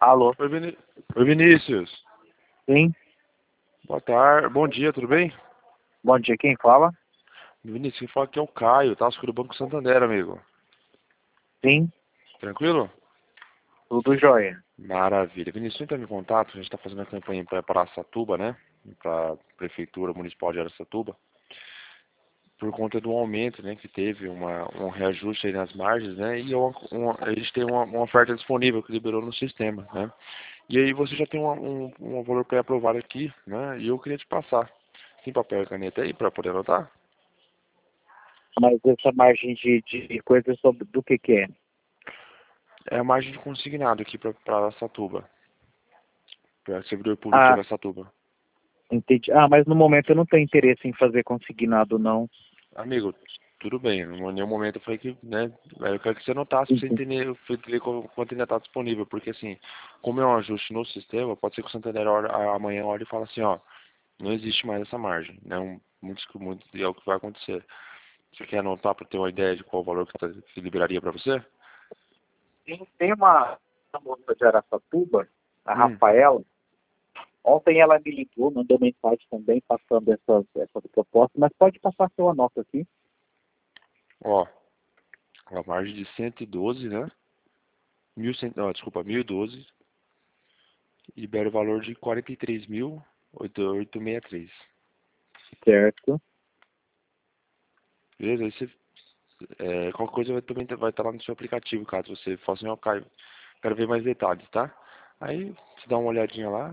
Alô? Oi, Oi, Vinícius. Sim? Boa tarde. Bom dia, tudo bem? Bom dia, quem fala? Vinícius, quem fala aqui é o Caio, tá? Sou do Banco Santander, amigo. Sim, Tranquilo? tudo jóia. Maravilha. Vinícius, entra em contato, a gente está fazendo a campanha para Araçatuba, né? Para a Prefeitura Municipal de Araçatuba. Por conta do aumento, né, que teve um reajuste aí nas margens, né? E a gente tem uma oferta disponível que liberou no sistema, né? E aí você já tem um valor pré-aprovado aqui, né? E eu queria te passar. Tem papel e caneta aí para poder anotar? Mas essa margem de coisa sobre do que é? É a margem de consignado aqui para Araçatuba, para servidor público de Ah, Araçatuba. entendi. Ah, mas no momento eu não tenho interesse em fazer consignado, não. Amigo, tudo bem, em nenhum momento eu falei que, né, eu quero que você anotasse para você Entendi. entender quanto ainda está disponível, porque assim, como é um ajuste no sistema, pode ser que o Santander amanhã olhe e fale assim, ó, não existe mais essa margem, né, muito é o que vai acontecer. Você quer anotar para ter uma ideia de qual o valor que liberaria para você? Tem uma moça de Araçatuba, a Hum, Rafaela. Ontem ela me ligou, mandou mensagem também passando essas propostas, mas pode passar seu anota aqui. ó, a margem de 112, né, 1.100, ó, desculpa, 1.012, libera o valor de 43.863. Certo. Beleza? Aí você, qualquer coisa também vai estar lá no seu aplicativo, caso você faça assim, ó, Caio, quero ver mais detalhes, tá? Aí você dá uma olhadinha lá.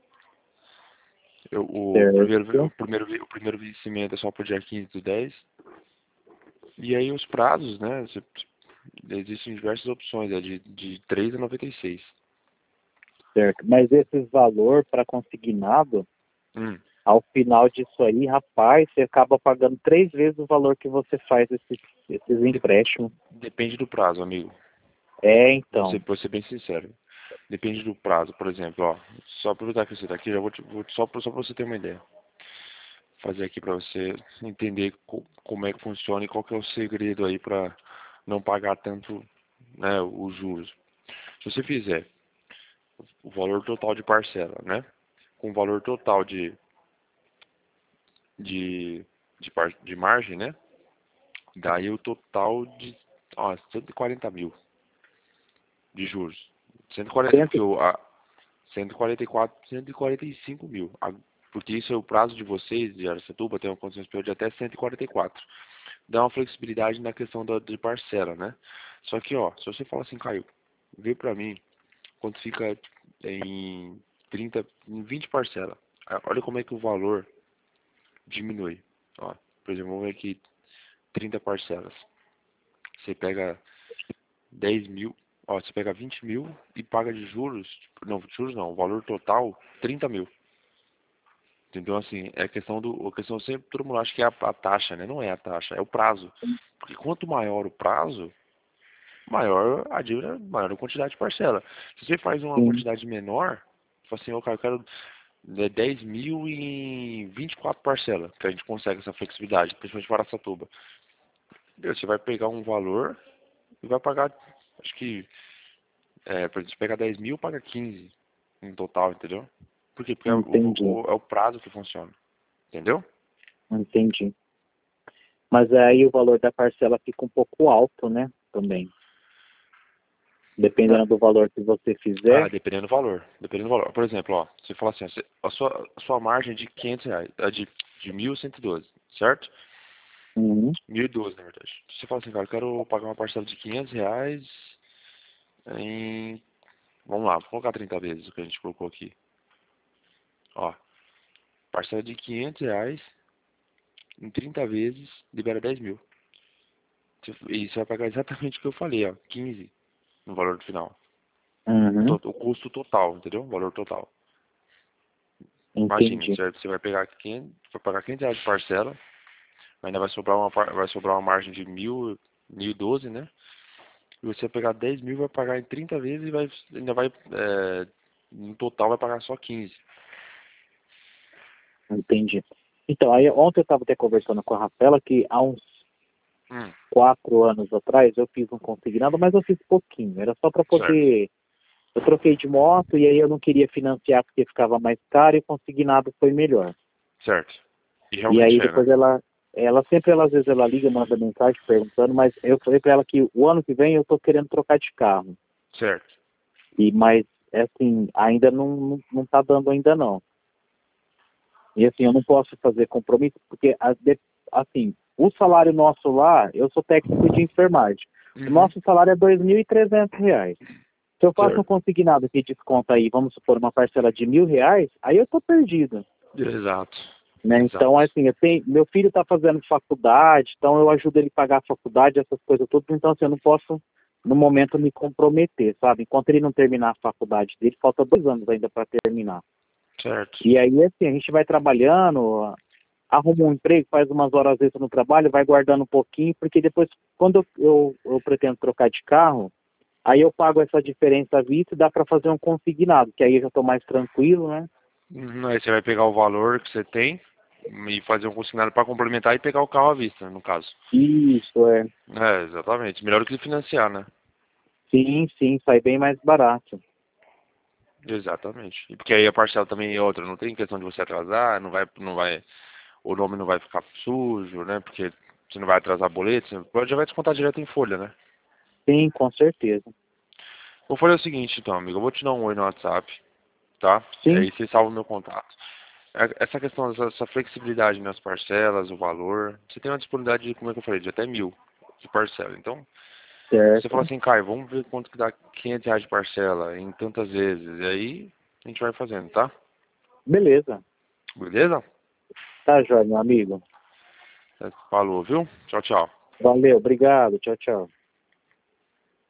Certo. O primeiro vencimento é só pro dia 15/10. E aí os prazos, né? Existem diversas opções, de 3 a 96. Certo. Mas esse valor para consignado, Hum, ao final disso aí, rapaz, você acaba pagando 3 vezes o valor que você faz esses de- empréstimos. depende do prazo, amigo. É, então. Vou ser bem sincero. Depende do prazo, por exemplo, ó. Só aproveitar que você tá aqui, já só pra você ter uma ideia. Fazer aqui para você entender como é que funciona e qual que é o segredo aí para não pagar tanto, né, os juros. Se você fizer o valor total de parcela, né, com o valor total de, de margem, né, daí o total de 140 mil de juros. 140, porque Cento- o, a, 144, 145 mil. Porque isso é o prazo de vocês, de Araçatuba, tem uma condição superior de até 144. Dá uma flexibilidade na questão de parcela, né? Só que, ó, se você fala assim, Caio, vê pra mim quanto fica em 30, em 20 parcelas. Olha como é que o valor diminui. Ó, por exemplo, vamos ver aqui 30 parcelas. Você pega 10 mil, ó, você pega 20 mil e paga de juros, não, juros não, o valor total 30 mil. Entendeu? Assim, é a questão sempre, todo mundo acha que é a taxa, né? Não é a taxa, é o prazo. Porque quanto maior o prazo, maior a dívida, maior a quantidade de parcela. Se você faz uma Sim, quantidade menor, fala assim, cara, eu quero 10 mil em 24 parcelas, que a gente consegue essa flexibilidade, principalmente para Araçatuba. Você vai pegar um valor e vai pagar, acho que, por exemplo, se pegar 10 mil, paga 15 no total, entendeu? Por quê? Porque entendi, é o prazo que funciona, entendeu? entendi. Mas aí o valor da parcela fica um pouco alto, né? Também. Na- Dependendo do valor que você fizer. Dependendo do valor. Dependendo do valor. Por exemplo, ó, você fala assim, ó, a sua margem é de 500 reais, de 1.112, certo? Uhum, 1.012, na verdade. Você fala assim, cara, eu quero pagar uma parcela de 500 reais em, vamos lá, vou colocar 30 vezes o que a gente colocou aqui. Ó, parcela de 500 reais em 30 vezes, libera 10 mil. E você vai pagar exatamente o que eu falei, ó, 15 no valor do final. uhum, O custo total, entendeu? O valor total. Imagine, entendi, você vai pegar 500, vai pagar 500 reais de parcela, ainda vai sobrar uma margem de 1.012, né? E você vai pegar 10 mil, vai pagar em 30 vezes e ainda vai, no total vai pagar só 15. entendi. Então, aí ontem eu estava até conversando com a Rafaela que há uns Hum, 4 anos atrás eu fiz um consignado, mas eu fiz pouquinho. Era só para certo. poder Eu troquei de moto e aí eu não queria financiar porque ficava mais caro e consignado foi melhor. Certo. E E aí realmente é, né? depois ela sempre, às vezes ela liga, manda mensagem perguntando, mas eu falei para ela que o ano que vem eu tô querendo trocar de carro. Certo. Mas, assim, ainda não tá dando ainda não. E assim, eu não posso fazer compromisso, porque, assim, o salário nosso lá, eu sou técnico de enfermagem. O Uhum. nosso salário é R$ 2.300. Se eu faço um Certo. consignado que desconta aí, vamos supor, uma parcela de R$ 1.000, aí eu tô perdido. Exato. Né? Então, Exato. assim, meu filho está fazendo faculdade, então eu ajudo ele a pagar a faculdade, essas coisas todas, então assim, eu não posso, no momento, me comprometer, sabe? Enquanto ele não terminar a faculdade dele, falta 2 anos ainda para terminar. Certo. E aí, assim, a gente vai trabalhando, arruma um emprego, faz umas horas extras no trabalho, vai guardando um pouquinho, porque depois, quando eu pretendo trocar de carro, aí eu pago essa diferença à vista e dá para fazer um consignado, que aí eu já estou mais tranquilo, né? Aí você vai pegar o valor que você tem e fazer um consignado para complementar e pegar o carro à vista, no caso. Isso, é. É, exatamente. Melhor do que financiar, né? Sim, sim, sai bem mais barato. Exatamente. E porque aí a parcela também é outra, não tem questão de você atrasar, o nome não vai ficar sujo, né? Porque você não vai atrasar boleto, você já vai descontar direto em folha, né? Sim, com certeza. Vou fazer o seguinte então, amigo, eu vou te dar um oi no WhatsApp, tá? E Sim, aí você salva o meu contato. Essa questão, essa flexibilidade nas parcelas, o valor, você tem uma disponibilidade, como é que eu falei, de até 1.000 de parcela. Então, você fala certo. assim, Caio, vamos ver quanto que dá R$ 500 de parcela em tantas vezes. E aí a gente vai fazendo, tá? Beleza. Beleza? Tá, jóia, meu amigo. Falou, viu? Tchau, tchau. Valeu, obrigado. Tchau, tchau.